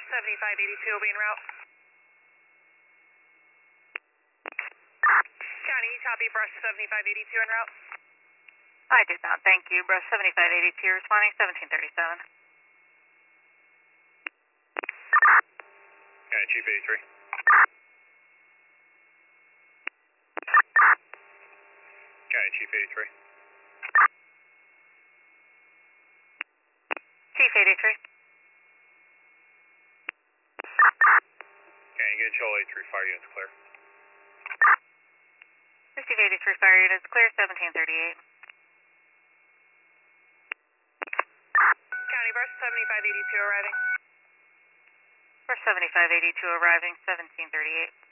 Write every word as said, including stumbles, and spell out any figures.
Brush seventy-five eighty-two will be en route. County, you copy Brush seventy-five eighty-two en route? I did not, thank you. Brush seventy-five eighty-two responding seventeen thirty-seven. County Chief eighty-three. County Chief eighty-three. Chief eighty-three. County get Joel eighty-three, fire units clear. Chief eighty-three fire units clear seventeen thirty-eight. County, Brush seventy-five eighty-two arriving. Brush seventy-five eighty-two arriving seventeen thirty-eight.